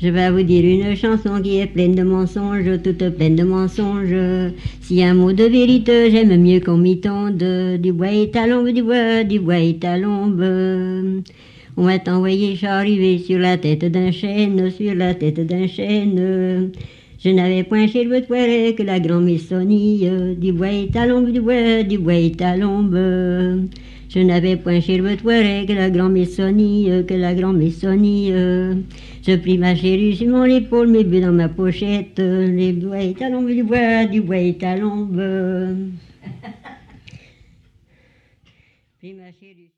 Je vais vous dire une chanson qui est pleine de mensonges, toute pleine de mensonges. Si un mot de vérité, j'aime mieux qu'on m'y tonde. Du bois est à l'ombre, du bois est à l'ombre. On m'a envoyé charrier sur la tête d'un chêne, sur la tête d'un chêne. Je n'avais point chez le toilette que la grande maisonnille. Du bois est à l'ombre, du bois est à l'ombre. Je n'avais point chez le toilette que la grande maisonnille, que la grande maisonnille. Je pris ma chérie sur mon épaule, mes bœufs dans ma pochette. Les bois est à l'ombre, du bois est à l'ombre. Pris ma chérie.